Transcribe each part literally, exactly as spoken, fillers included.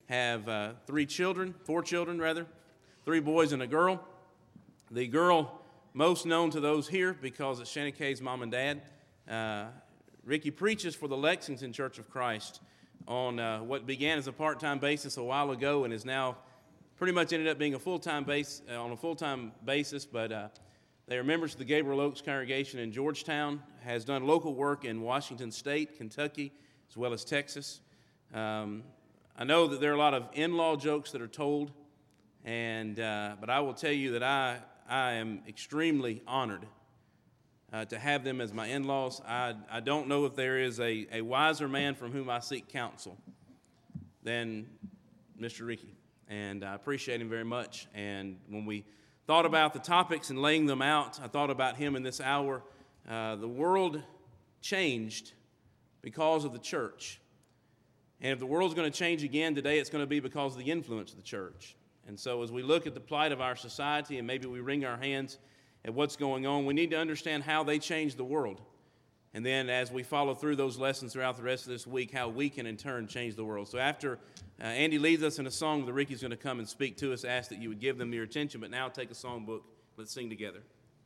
have uh, three children, four children rather, three boys and a girl. The girl most known to those here because it's Shannon Kay's mom and dad. Uh, Ricky preaches for the Lexington Church of Christ on uh, what began as a part-time basis a while ago and is now pretty much ended up being a full-time base uh, on a full-time basis. But uh, they are members of the Gabriel Oaks congregation in Georgetown. Has done local work in Washington State, Kentucky, as well as Texas. Um, I know that there are a lot of in-law jokes that are told, and uh, but I will tell you that I I am extremely honored Uh, to have them as my in-laws. I, I don't know if there is a, a wiser man from whom I seek counsel than Mister Ricky, and I appreciate him very much. And when we thought about the topics and laying them out, I thought about him in this hour. Uh, the world changed because of the church. And if the world's going to change again today, it's going to be because of the influence of the church. And so as we look at the plight of our society and maybe we wring our hands at what's going on, we need to understand how they change the world. And then as we follow through those lessons throughout the rest of this week, how we can in turn change the world. So after uh, Andy leads us in a song, the Ricky's going to come and speak to us, ask that you would give them your attention. But now take a songbook. Let's sing together.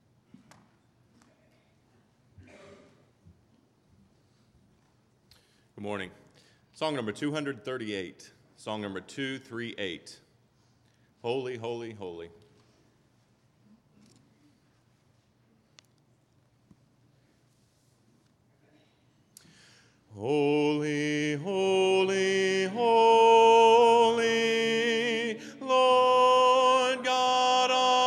Good morning. Song number two hundred thirty-eight. Song number two thirty-eight. Holy, holy, holy. Holy, holy, holy, Lord God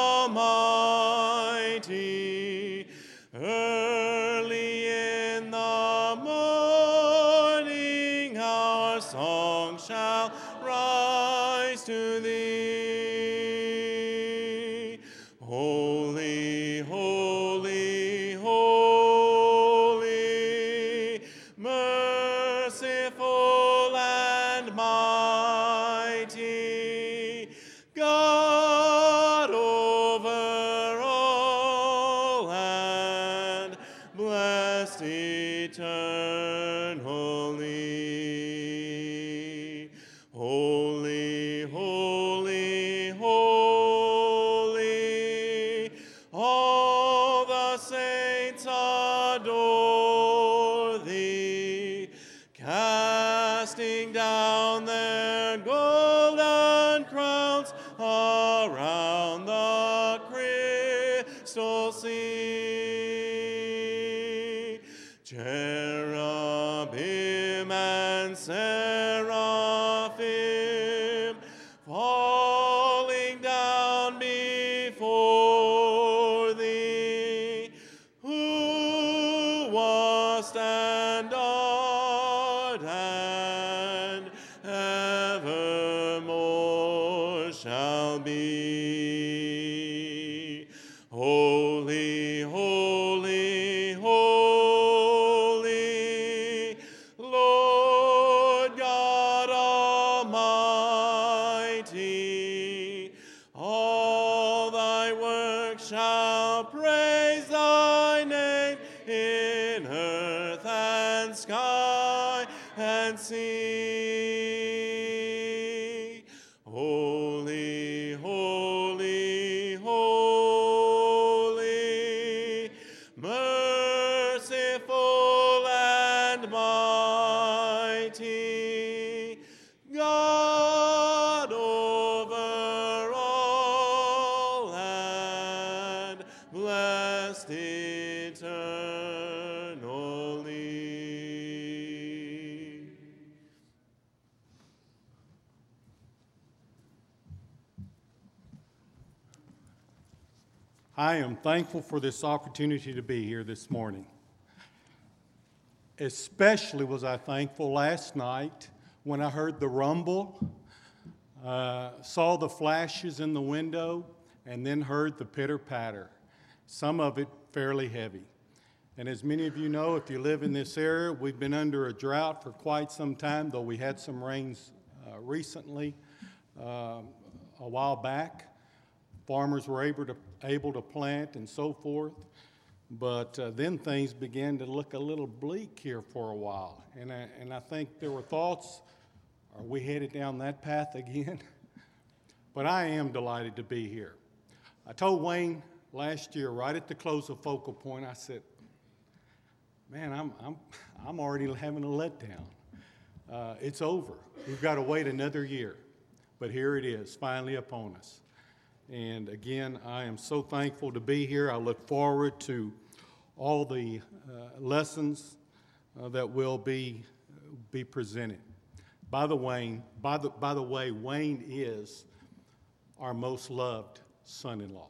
Almighty, early in the morning our song shall rise to thee. Holy, holy, holy, merciful and mighty, God over all and blessed eternally. Holy, holy, holy, all the saints adore thee, casting down their golden crowns around the crystal sea. Cherubim and seraphim falling down before thee, who wast and art and evermore shall be. Holy, holy, holy, Lord God Almighty, all thy works shall praise thy name in earth and sky and sea. Holy, holy, holy, merciful and mighty, God over all and blessed eternally. I am thankful for this opportunity to be here this morning. Especially was I thankful last night when I heard the rumble, uh, saw the flashes in the window, and then heard the pitter-patter, some of it fairly heavy. And as many of you know, if you live in this area, we've been under a drought for quite some time, though we had some rains uh, recently, uh, a while back. Farmers were able to, able to plant and so forth. But uh, then things began to look a little bleak here for a while. And I, and I think there were thoughts Are we headed down that path again? But I am delighted to be here. I told Wayne last year, right at the close of Focal Point, I said, man, I'm, I'm, I'm already having a letdown. Uh, it's over. We've got to wait another year. But here it is, finally upon us. And again, I am so thankful to be here. I look forward to all the uh, lessons uh, that will be, be presented. By the, Wayne, by, the, by the way, Wayne is our most loved son-in-law.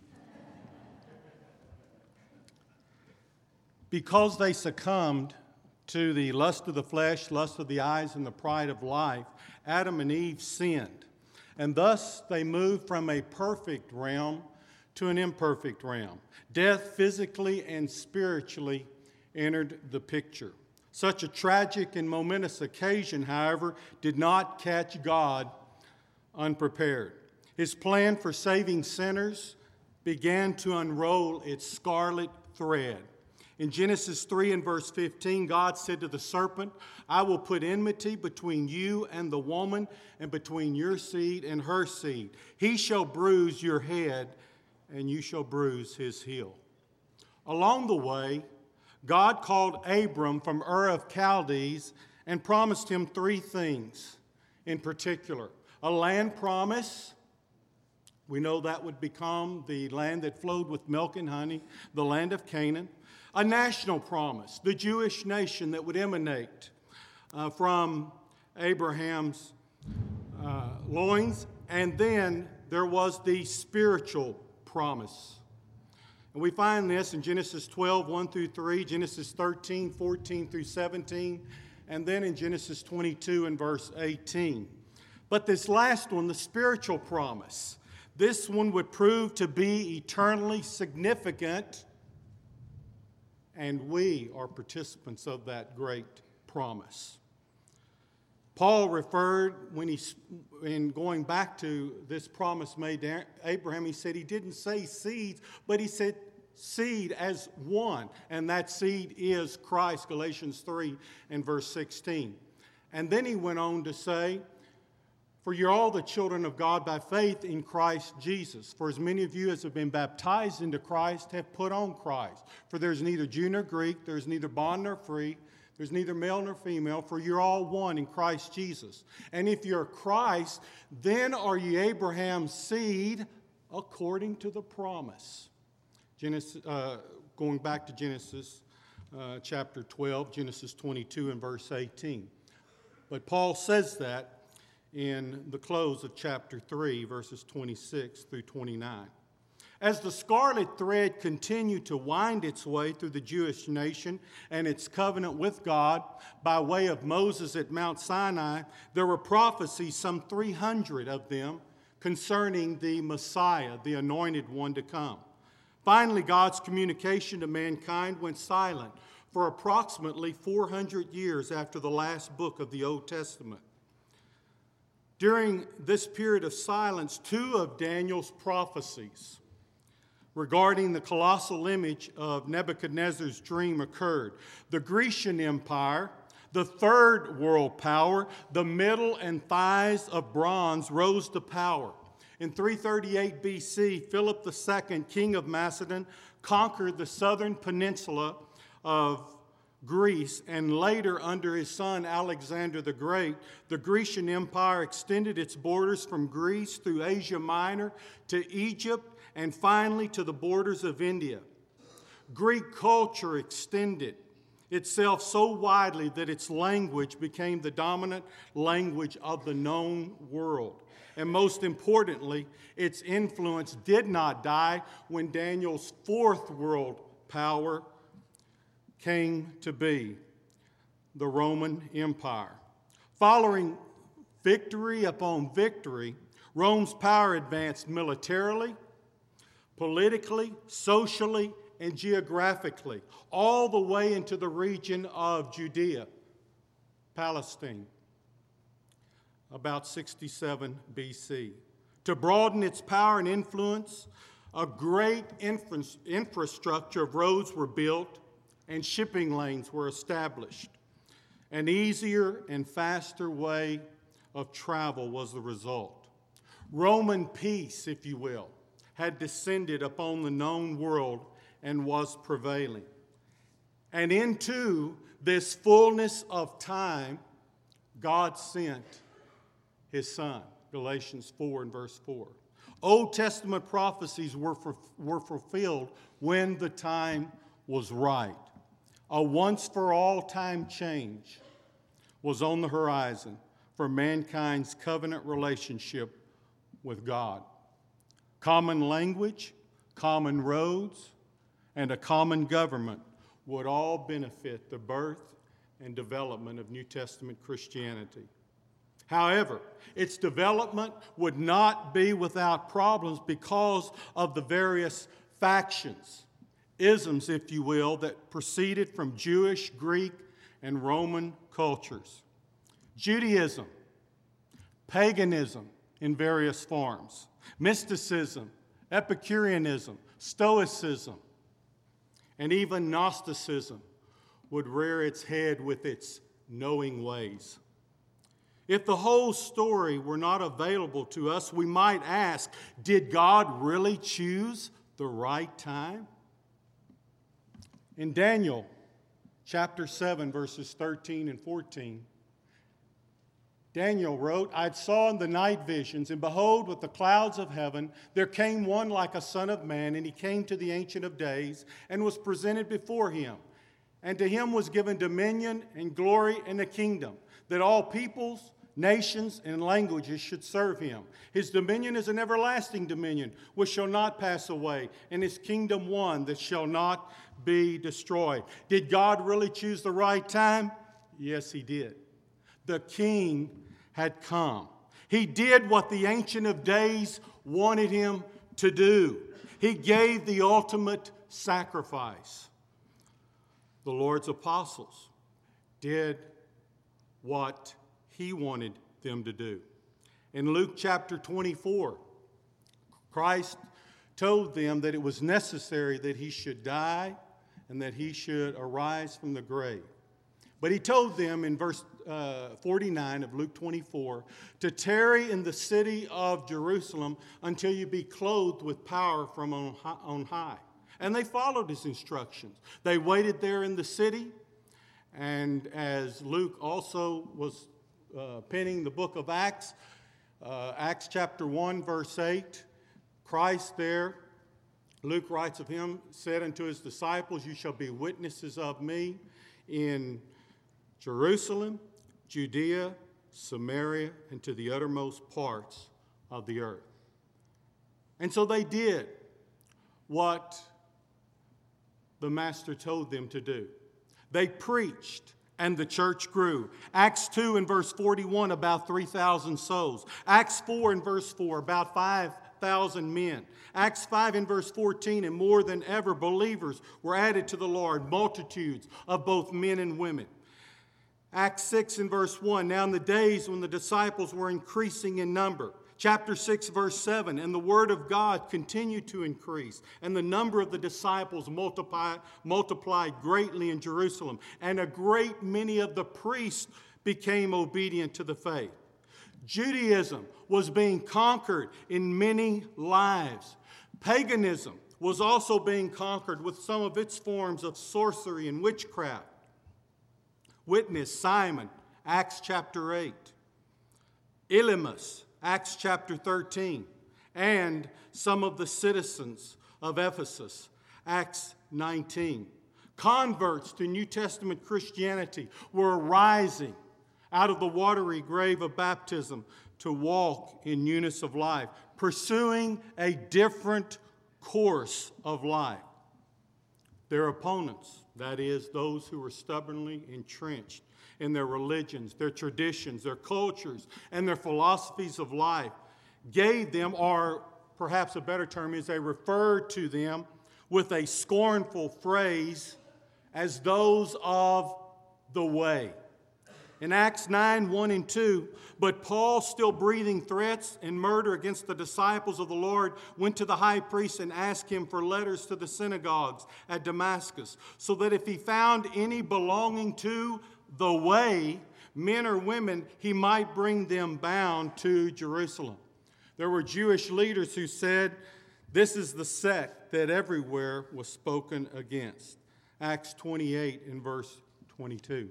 Because they succumbed to the lust of the flesh, lust of the eyes, and the pride of life, Adam and Eve sinned. And thus they moved from a perfect realm to an imperfect realm. Death physically and spiritually entered the picture. Such a tragic and momentous occasion, however, did not catch God unprepared. His plan for saving sinners began to unroll its scarlet thread. In Genesis three and verse fifteen, God said to the serpent, I will put enmity between you and the woman, and between your seed and her seed. He shall bruise your head, and you shall bruise his heel. Along the way, God called Abram from Ur of Chaldees and promised him three things in particular. A land promise. We know that would become the land that flowed with milk and honey, the land of Canaan. A national promise, the Jewish nation that would emanate uh, from Abraham's uh, loins. And then there was the spiritual promise. And we find this in Genesis twelve, one through three, Genesis thirteen, fourteen through seventeen, and then in Genesis twenty-two and verse eighteen. But this last one, the spiritual promise, this one would prove to be eternally significant, and we are participants of that great promise. Paul referred, when he, in going back to this promise made to Abraham, he said he didn't say seeds, but he said seed as one, and that seed is Christ, Galatians three and verse sixteen. And then he went on to say, for you're all the children of God by faith in Christ Jesus. For as many of you as have been baptized into Christ have put on Christ. For there's neither Jew nor Greek, there's neither bond nor free, there's neither male nor female, for you're all one in Christ Jesus. And if you're Christ, then are ye Abraham's seed according to the promise. Genesis, uh, going back to Genesis uh, chapter twelve, Genesis twenty-two and verse eighteen. But Paul says that in the close of chapter three, verses twenty-six through twenty-nine. As the scarlet thread continued to wind its way through the Jewish nation and its covenant with God by way of Moses at Mount Sinai, there were prophecies, some three hundred of them, concerning the Messiah, the anointed one to come. Finally, God's communication to mankind went silent for approximately four hundred years after the last book of the Old Testament. During this period of silence, two of Daniel's prophecies regarding the colossal image of Nebuchadnezzar's dream occurred. The Grecian Empire, the third world power, the middle and thighs of bronze rose to power. In three thirty-eight B C, Philip the Second, king of Macedon, conquered the southern peninsula of Greece, and later under his son Alexander the Great, the Grecian Empire extended its borders from Greece through Asia Minor to Egypt and finally to the borders of India. Greek culture extended itself so widely that its language became the dominant language of the known world. And most importantly, its influence did not die when Daniel's fourth world power came to be, the Roman Empire. Following victory upon victory, Rome's power advanced militarily, politically, socially, and geographically, all the way into the region of Judea, Palestine, about sixty-seven B C. To broaden its power and influence, a great infra- infrastructure of roads were built and shipping lanes were established. An easier and faster way of travel was the result. Roman peace, if you will, had descended upon the known world and was prevailing. And into this fullness of time, God sent his Son, Galatians four and verse four. Old Testament prophecies were, for, were fulfilled when the time was right. A once-for-all time change was on the horizon for mankind's covenant relationship with God. Common language, common roads, and a common government would all benefit the birth and development of New Testament Christianity. However, its development would not be without problems because of the various factions, isms, if you will, that proceeded from Jewish, Greek, and Roman cultures. Judaism, paganism in various forms, mysticism, Epicureanism, Stoicism, and even Gnosticism would rear its head with its knowing ways. If the whole story were not available to us, we might ask, did God really choose the right time? In Daniel chapter seven, verses thirteen and fourteen, Daniel wrote, I saw in the night visions, and behold, with the clouds of heaven, there came one like a son of man, and he came to the Ancient of Days, and was presented before him. And to him was given dominion and glory and a kingdom, that all peoples, nations, and languages should serve him. His dominion is an everlasting dominion, which shall not pass away, and his kingdom one that shall not be destroyed. Did God really choose the right time? Yes, he did. The king had come. He did what the Ancient of Days wanted him to do. He gave the ultimate sacrifice. The Lord's apostles did what he wanted them to do. In Luke chapter twenty-four, Christ told them that it was necessary that he should die and that he should arise from the grave. But he told them in verse uh, forty-nine of Luke twenty-four to tarry in the city of Jerusalem until you be clothed with power from on high. On high. And they followed his instructions. They waited there in the city, and as Luke also was uh, penning the book of Acts, uh, Acts chapter one, verse eight, Christ there, Luke writes of him, said unto his disciples, you shall be witnesses of me in Jerusalem, Judea, Samaria, and to the uttermost parts of the earth. And so they did what the Master told them to do. They preached, and the church grew. Acts two and verse forty-one, about three thousand souls. Acts four and verse four, about five thousand men. Acts five and verse fourteen, and more than ever believers were added to the Lord, multitudes of both men and women. Acts six and verse one, now in the days when the disciples were increasing in number. Chapter six, verse seven, and the word of God continued to increase, and the number of the disciples multiplied, multiplied greatly in Jerusalem, and a great many of the priests became obedient to the faith. Judaism was being conquered in many lives. Paganism was also being conquered with some of its forms of sorcery and witchcraft. Witness Simon, Acts chapter eight. Elymas, Acts chapter thirteen. And some of the citizens of Ephesus, Acts nineteen. Converts to New Testament Christianity were arising out of the watery grave of baptism to walk in newness of life, pursuing a different course of life. Their opponents, that is, those who were stubbornly entrenched in their religions, their traditions, their cultures, and their philosophies of life, gave them, or perhaps a better term is they referred to them with a scornful phrase as those of the way. In Acts nine, one and two, but Paul, still breathing threats and murder against the disciples of the Lord, went to the high priest and asked him for letters to the synagogues at Damascus, so that if he found any belonging to the way, men or women, he might bring them bound to Jerusalem. There were Jewish leaders who said, this is the sect that everywhere was spoken against. Acts twenty-eight in verse twenty-two.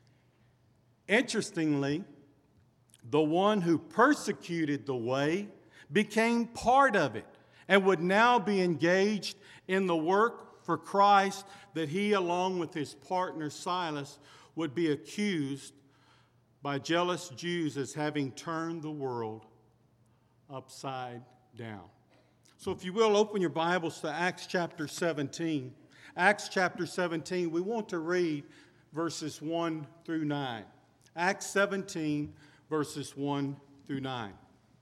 Interestingly, the one who persecuted the way became part of it and would now be engaged in the work for Christ that he, along with his partner Silas, would be accused by jealous Jews as having turned the world upside down. So if you will, open your Bibles to Acts chapter seventeen. Acts chapter seventeen, we want to read verses one through nine. Acts seventeen, verses one through nine.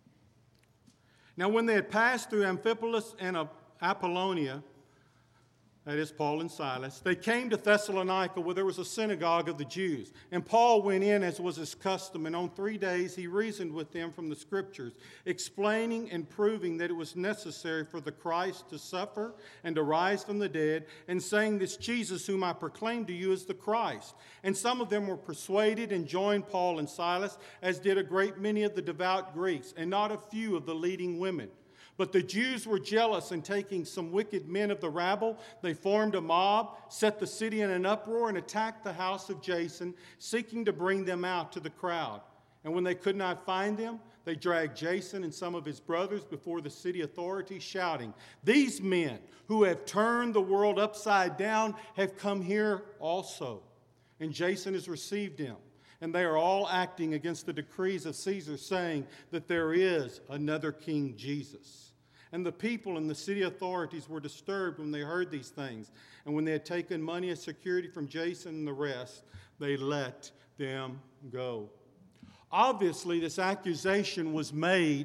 Now when they had passed through Amphipolis and Apollonia, that is Paul and Silas, they came to Thessalonica where there was a synagogue of the Jews. And Paul went in as was his custom, and on three days he reasoned with them from the Scriptures, explaining and proving that it was necessary for the Christ to suffer and to rise from the dead, and saying, this Jesus whom I proclaim to you is the Christ. And some of them were persuaded and joined Paul and Silas, as did a great many of the devout Greeks, and not a few of the leading women. But the Jews were jealous, and taking some wicked men of the rabble, they formed a mob, set the city in an uproar, and attacked the house of Jason, seeking to bring them out to the crowd. And when they could not find them, they dragged Jason and some of his brothers before the city authorities, shouting, these men who have turned the world upside down have come here also. And Jason has received them. And they are all acting against the decrees of Caesar, saying that there is another King Jesus. And the people and the city authorities were disturbed when they heard these things. And when they had taken money as security from Jason and the rest, they let them go. Obviously, this accusation was made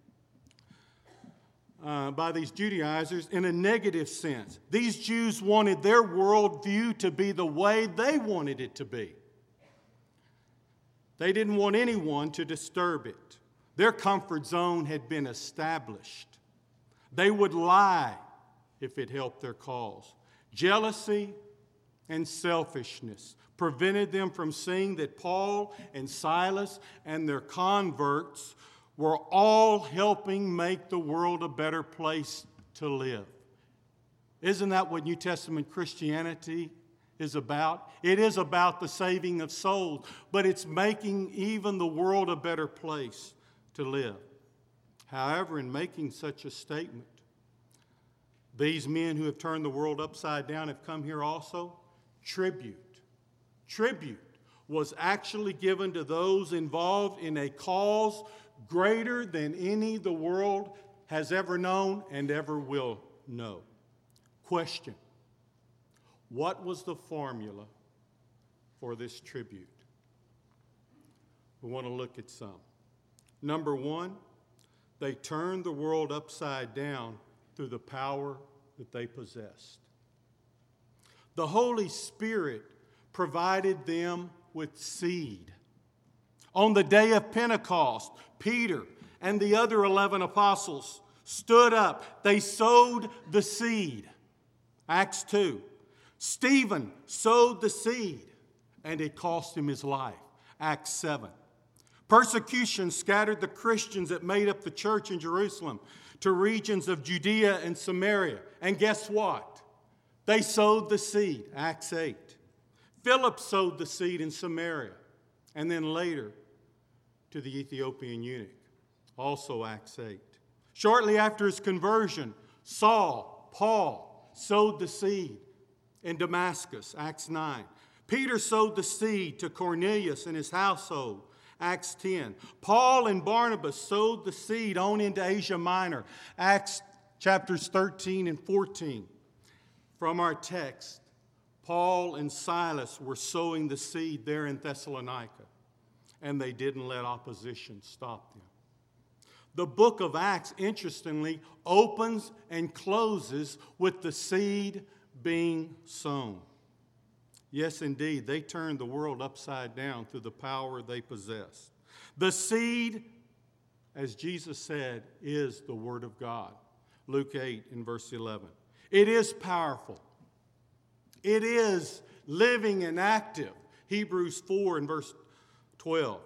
uh, by these Judaizers in a negative sense. These Jews wanted their worldview to be the way they wanted it to be. They didn't want anyone to disturb it. Their comfort zone had been established. They would lie if it helped their cause. Jealousy and selfishness prevented them from seeing that Paul and Silas and their converts were all helping make the world a better place to live. Isn't that what New Testament Christianity is about? It is about the saving of souls, but it's making even the world a better place to live. However, in making such a statement, these men who have turned the world upside down have come here also. Tribute. Tribute was actually given to those involved in a cause greater than any the world has ever known and ever will know. Question. What was the formula for this tribute? We want to look at some. Number one, they turned the world upside down through the power that they possessed. The Holy Spirit provided them with seed. On the day of Pentecost, Peter and the other eleven apostles stood up. They sowed the seed. Acts two. Stephen sowed the seed, and it cost him his life. Acts seven. Persecution scattered the Christians that made up the church in Jerusalem to regions of Judea and Samaria. And guess what? They sowed the seed. Acts eight. Philip sowed the seed in Samaria, and then later to the Ethiopian eunuch. Also Acts eight. Shortly after his conversion, Saul, Paul, sowed the seed in Damascus. Acts nine. Peter sowed the seed to Cornelius and his household. Acts ten. Paul and Barnabas sowed the seed on into Asia Minor. Acts chapters thirteen and fourteen. From our text, Paul and Silas were sowing the seed there in Thessalonica, and they didn't let opposition stop them. The book of Acts, interestingly, opens and closes with the seed being sown. Yes, indeed, they turned the world upside down through the power they possessed. The seed, as Jesus said, is the Word of God. Luke eight and verse eleven. It is powerful. It is living and active. Hebrews four and verse twelve.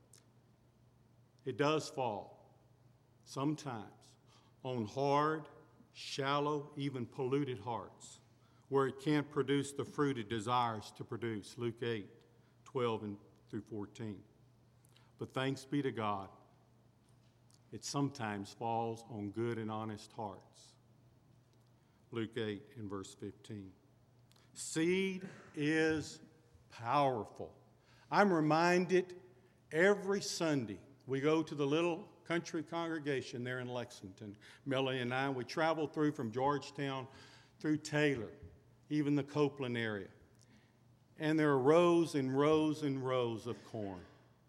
It does fall sometimes on hard, shallow, even polluted hearts, where it can't produce the fruit it desires to produce. Luke eight, twelve and through fourteen. But thanks be to God, it sometimes falls on good and honest hearts. Luke eight and verse fifteen. Seed is powerful. I'm reminded every Sunday we go to the little country congregation there in Lexington. Melanie and I, we travel through from Georgetown through Taylor, even the Copeland area. And there are rows and rows and rows of corn.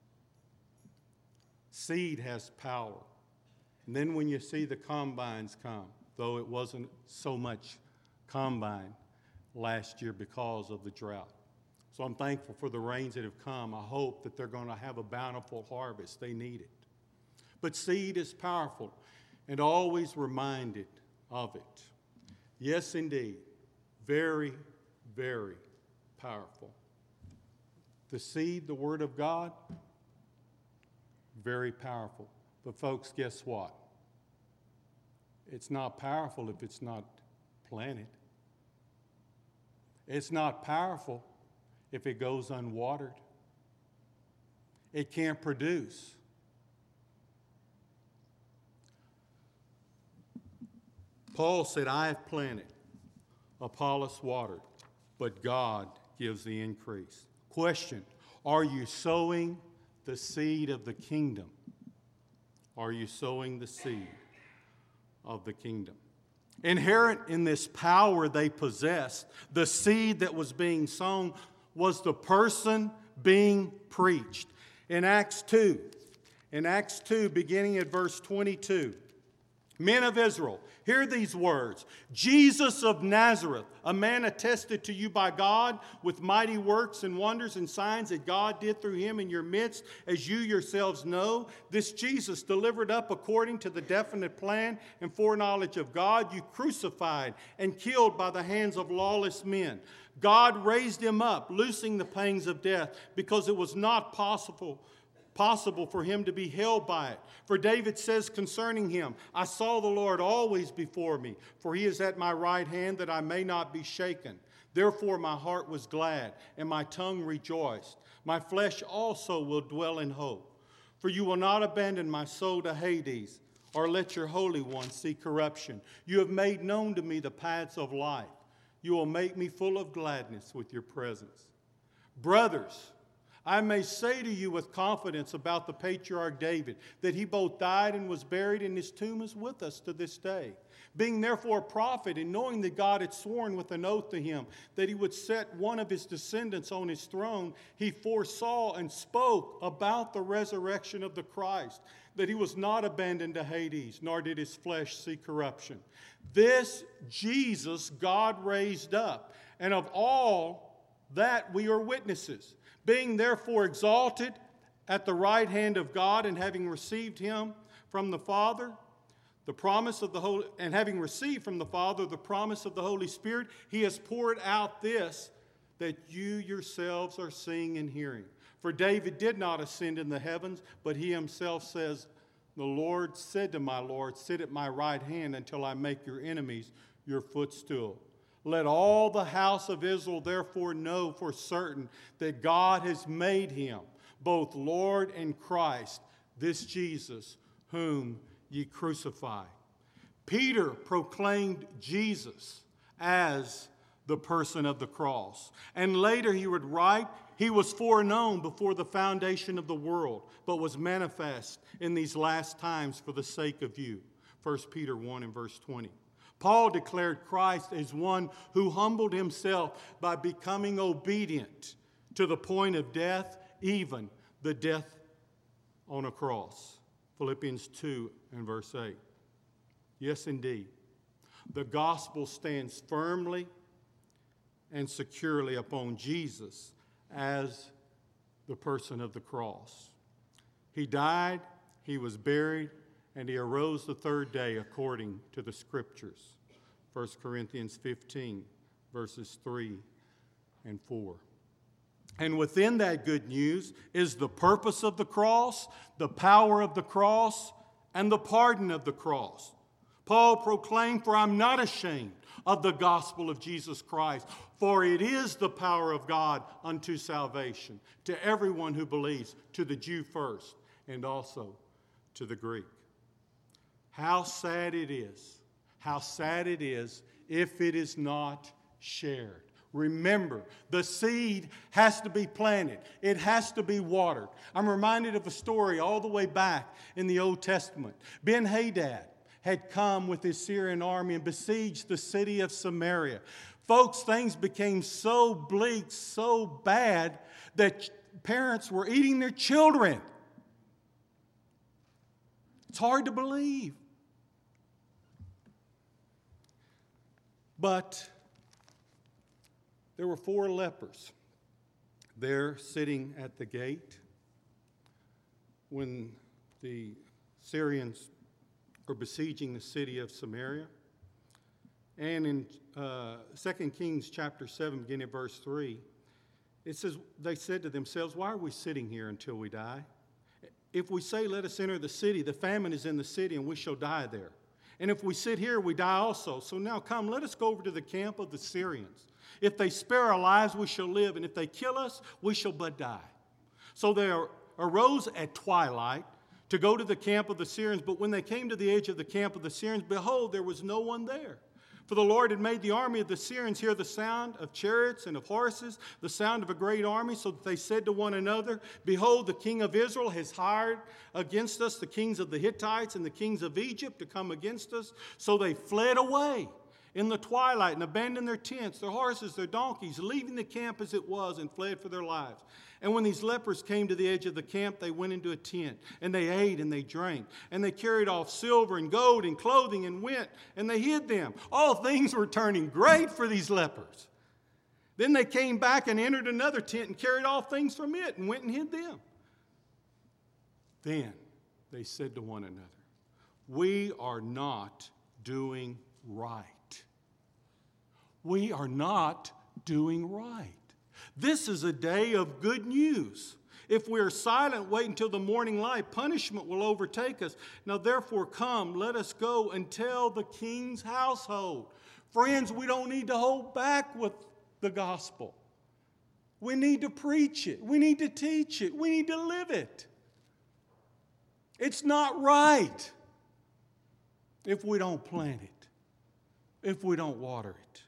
Seed has power. And then when you see the combines come, though it wasn't so much combine last year because of the drought. So I'm thankful for the rains that have come. I hope that they're going to have a bountiful harvest. They need it. But seed is powerful, and always reminded of it. Yes, indeed, very, very powerful. The seed, the Word of God, very powerful. But folks, guess what? It's not powerful if it's not planted. It's not powerful if it goes unwatered. It can't produce. Paul said, I have planted, Apollos watered, but God gives the increase. Question, are you sowing the seed of the kingdom? Are you sowing the seed of the kingdom? Inherent in this power they possessed, the seed that was being sown was the person being preached. In Acts two, in Acts two, beginning at verse twenty-two, men of Israel, hear these words. Jesus of Nazareth, a man attested to you by God with mighty works and wonders and signs that God did through him in your midst, as you yourselves know. This Jesus, delivered up according to the definite plan and foreknowledge of God, you crucified and killed by the hands of lawless men. God raised him up, loosing the pangs of death, because it was not possible possible for him to be held by it. For David says concerning him, I saw the Lord always before me, for he is at my right hand, that I may not be shaken. Therefore my heart was glad, and my tongue rejoiced. My flesh also will dwell in hope. For you will not abandon my soul to Hades, or let your Holy One see corruption. You have made known to me the paths of life. You will make me full of gladness with your presence. Brothers, I may say to you with confidence about the patriarch David, that he both died and was buried, and his tomb is with us to this day. Being therefore a prophet, and knowing that God had sworn with an oath to him that he would set one of his descendants on his throne, he foresaw and spoke about the resurrection of the Christ, that he was not abandoned to Hades, nor did his flesh see corruption. This Jesus God raised up, and of all that we are witnesses. Being therefore exalted at the right hand of God, and having received him from the Father, the promise of the Holy, and having received from the Father the promise of the Holy Spirit, he has poured out this that you yourselves are seeing and hearing. For David did not ascend in the heavens, but he himself says, the Lord said to my Lord, sit at my right hand until I make your enemies your footstool. Let all the house of Israel therefore know for certain that God has made him both Lord and Christ, this Jesus whom ye crucified. Peter proclaimed Jesus as the person of the cross. And later he would write, he was foreknown before the foundation of the world, but was manifest in these last times for the sake of you. First Peter one and verse twenty. Paul declared Christ as one who humbled himself by becoming obedient to the point of death, even the death on a cross. Philippians two and verse eight. Yes, indeed. The gospel stands firmly and securely upon Jesus as the person of the cross. He died, he was buried, and he arose the third day according to the Scriptures. First Corinthians fifteen, verses three and four. And within that good news is the purpose of the cross, the power of the cross, and the pardon of the cross. Paul proclaimed, "For I'm not ashamed of the gospel of Jesus Christ, for it is the power of God unto salvation, to everyone who believes, to the Jew first, and also to the Greek." How sad it is, how sad it is if it is not shared. Remember, the seed has to be planted. It has to be watered. I'm reminded of a story all the way back in the Old Testament. Ben-Hadad had come with his Syrian army and besieged the city of Samaria. Folks, things became so bleak, so bad, that parents were eating their children. It's hard to believe. But there were four lepers there sitting at the gate when the Syrians were besieging the city of Samaria. And in uh, Second Kings chapter seven, beginning at verse three, it says, they said to themselves, "Why are we sitting here until we die? If we say, 'Let us enter the city,' the famine is in the city, and we shall die there. And if we sit here, we die also. So now come, let us go over to the camp of the Syrians. If they spare our lives, we shall live, and if they kill us, we shall but die." So they arose at twilight to go to the camp of the Syrians. But when they came to the edge of the camp of the Syrians, behold, there was no one there. For the Lord had made the army of the Syrians hear the sound of chariots and of horses, the sound of a great army, so that they said to one another, "Behold, the king of Israel has hired against us the kings of the Hittites and the kings of Egypt to come against us." So they fled away in the twilight and abandoned their tents, their horses, their donkeys, leaving the camp as it was, and fled for their lives. And when these lepers came to the edge of the camp, they went into a tent, and they ate and they drank, and they carried off silver and gold and clothing and went, and they hid them. All things were turning great for these lepers. Then they came back and entered another tent and carried all things from it and went and hid them. Then they said to one another, "We are not doing right. We are not doing right. This is a day of good news. If we are silent, wait until the morning light, punishment will overtake us. Now therefore come, let us go and tell the king's household." Friends, we don't need to hold back with the gospel. We need to preach it. We need to teach it. We need to live it. It's not right if we don't plant it, if we don't water it.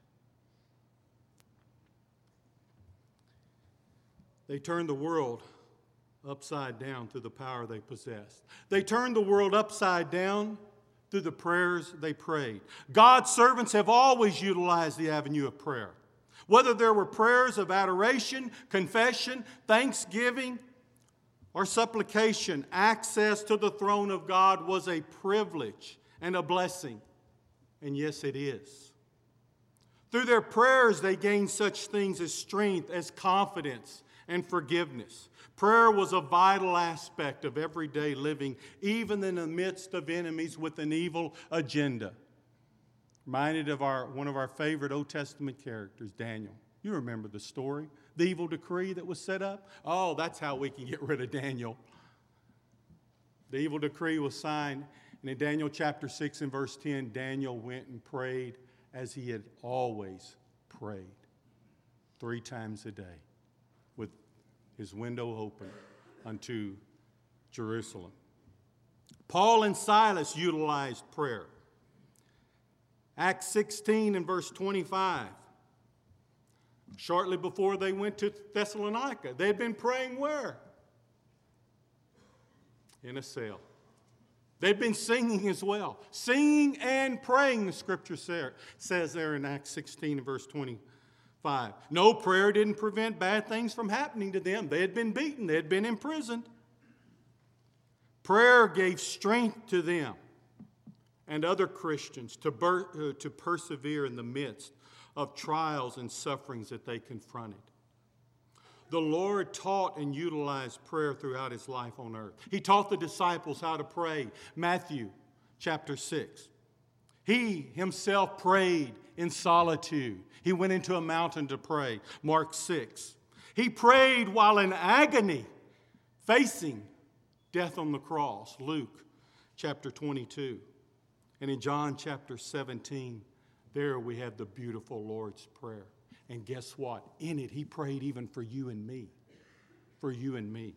They turned the world upside down through the power they possessed. They turned the world upside down through the prayers they prayed. God's servants have always utilized the avenue of prayer. Whether there were prayers of adoration, confession, thanksgiving, or supplication, access to the throne of God was a privilege and a blessing. And yes, it is. Through their prayers, they gained such things as strength, as confidence, and forgiveness. Prayer was a vital aspect of everyday living, even in the midst of enemies with an evil agenda. Reminded of our, one of our favorite Old Testament characters, Daniel. You remember the story, the evil decree that was set up? Oh, that's how we can get rid of Daniel. The evil decree was signed, and in Daniel chapter six and verse ten, Daniel went and prayed as he had always prayed, three times a day, with his window open unto Jerusalem. Paul and Silas utilized prayer. Acts sixteen and verse twenty-five. Shortly before they went to Thessalonica, they had been praying where? In a cell. They'd been singing as well. Singing and praying, the scripture says there in Acts sixteen and verse twenty-five. No, prayer didn't prevent bad things from happening to them. They had been beaten. They had been imprisoned. Prayer gave strength to them and other Christians to, ber- uh, to persevere in the midst of trials and sufferings that they confronted. The Lord taught and utilized prayer throughout his life on earth. He taught the disciples how to pray. Matthew chapter six. He himself prayed in solitude. He went into a mountain to pray. Mark six. He prayed while in agony, facing death on the cross, Luke chapter twenty-two. And in John chapter seventeen, there we have the beautiful Lord's Prayer. And guess what? In it, he prayed even for you and me. For you and me.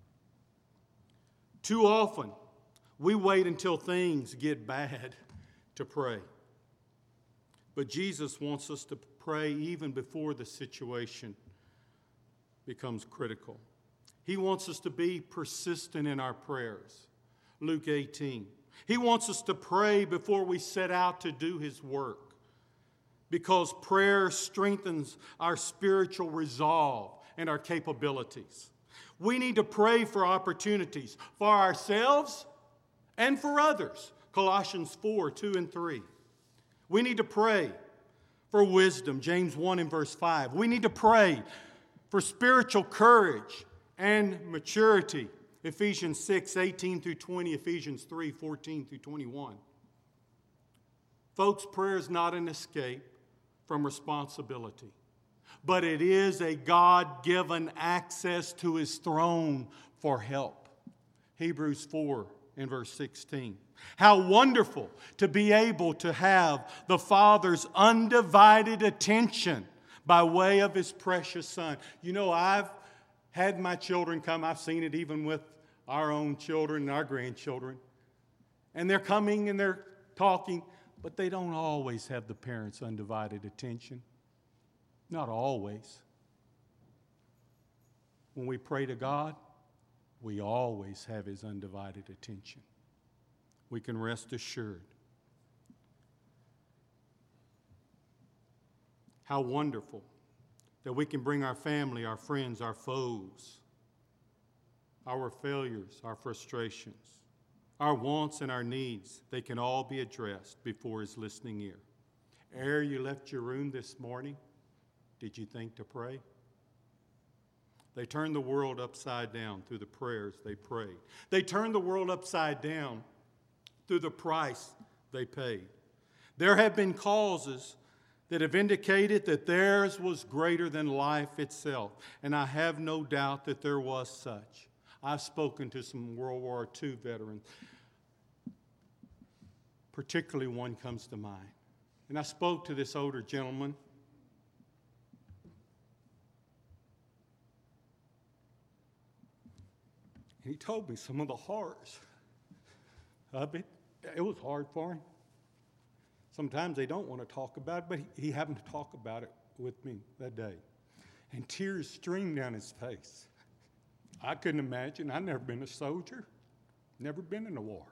Too often, we wait until things get bad to pray. But Jesus wants us to pray even before the situation becomes critical. He wants us to be persistent in our prayers. Luke eighteen. He wants us to pray before we set out to do His work, because prayer strengthens our spiritual resolve and our capabilities. We need to pray for opportunities for ourselves and for others. Colossians four, two and three. We need to pray for wisdom. James one and verse five. We need to pray for spiritual courage and maturity. Ephesians six, eighteen through twenty, Ephesians three, fourteen through twenty-one. Folks, prayer is not an escape from responsibility, but it is a God-given access to His throne for help. Hebrews four and verse sixteen. How wonderful to be able to have the Father's undivided attention by way of His precious Son. You know, I've had my children come. I've seen it even with our own children and our grandchildren. And they're coming and they're talking, but they don't always have the parents' undivided attention. Not always. When we pray to God, we always have His undivided attention. We can rest assured. How wonderful that we can bring our family, our friends, our foes, our failures, our frustrations, our wants and our needs. They can all be addressed before His listening ear. Ere you left your room this morning, did you think to pray? They turned the world upside down through the prayers they prayed. They turned the world upside down through the price they paid. There have been causes that have indicated that theirs was greater than life itself, and I have no doubt that there was such. I've spoken to some World War Two veterans. Particularly one comes to mind. And I spoke to this older gentleman. And he told me some of the horrors of it. It was hard for him. Sometimes they don't want to talk about it, but he happened to talk about it with me that day. And tears streamed down his face. I couldn't imagine. I'd never been a soldier, never been in a war.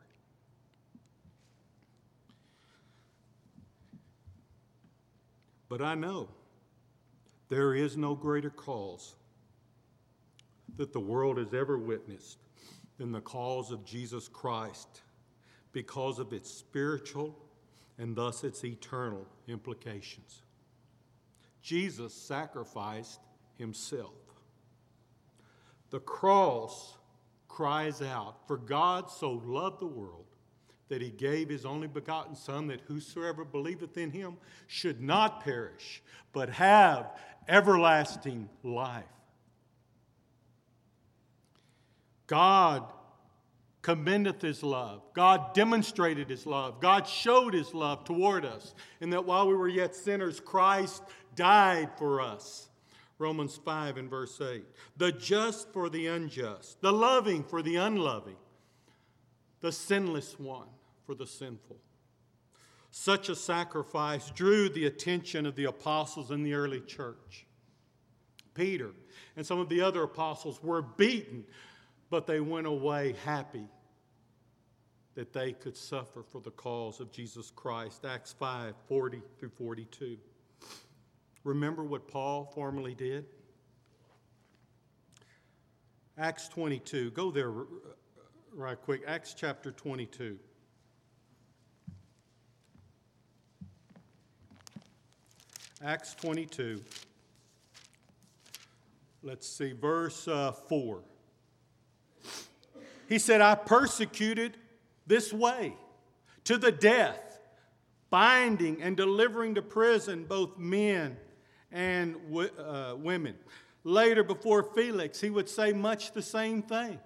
But I know there is no greater cause that the world has ever witnessed than the cause of Jesus Christ, because of its spiritual and thus its eternal implications. Jesus sacrificed Himself. The cross cries out, "For God so loved the world that He gave His only begotten Son, that whosoever believeth in Him should not perish, but have everlasting life." God commendeth His love. God demonstrated His love. God showed His love toward us, in that while we were yet sinners, Christ died for us. Romans five and verse eight. The just for the unjust, the loving for the unloving, the sinless one for the sinful. Such a sacrifice drew the attention of the apostles in the early church. Peter and some of the other apostles were beaten, but they went away happy that they could suffer for the cause of Jesus Christ. Acts five, forty through forty-two. Remember what Paul formerly did? Acts twenty-two. Go there right quick. Acts chapter twenty-two. Acts twenty-two. Let's see, verse uh, four. He said, "I persecuted this way to the death, binding and delivering to prison both men and w- uh, women, Later, before Felix, he would say much the same thing.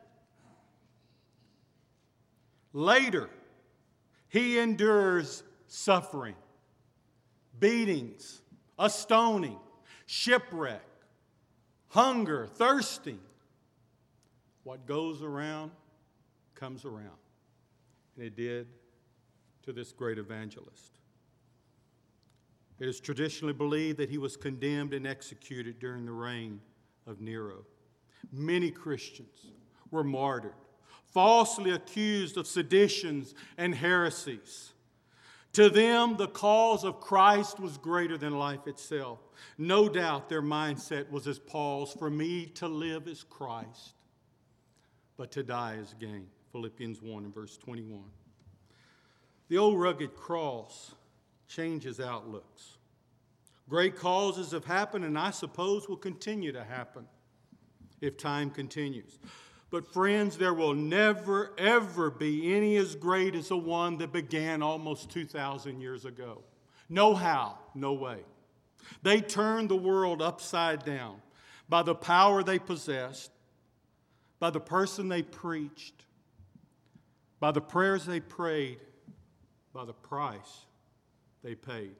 Later, he endures suffering, beatings, a stoning, shipwreck, hunger, thirsting. What goes around comes around. And it did to this great evangelist. It is traditionally believed that he was condemned and executed during the reign of Nero. Many Christians were martyred, falsely accused of seditions and heresies. To them, the cause of Christ was greater than life itself. No doubt their mindset was as Paul's, for me to live is Christ, but to die is gain. Philippians one and verse twenty-one. The old rugged cross changes outlooks. Great causes have happened, and I suppose will continue to happen if time continues. But friends, there will never, ever be any as great as the one that began almost two thousand years ago. No how, no way. They turned the world upside down by the power they possessed, by the person they preached, by the prayers they prayed, by the price they paid.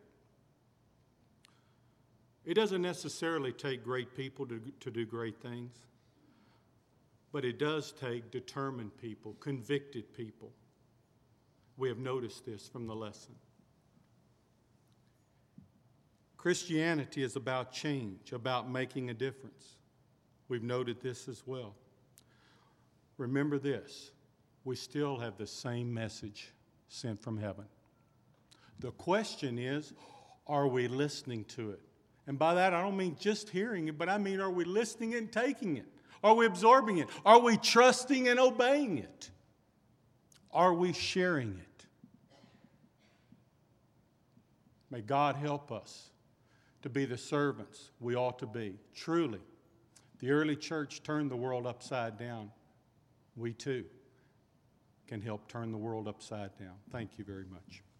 It doesn't necessarily take great people to, to do great things, but it does take determined people, convicted people. We have noticed this from the lesson. Christianity is about change, about making a difference. We've noted this as well. Remember this, we still have the same message sent from heaven. The question is, are we listening to it? And by that, I don't mean just hearing it, but I mean, are we listening and taking it? Are we absorbing it? Are we trusting and obeying it? Are we sharing it? May God help us to be the servants we ought to be. Truly, the early church turned the world upside down. We too can help turn the world upside down. Thank you very much.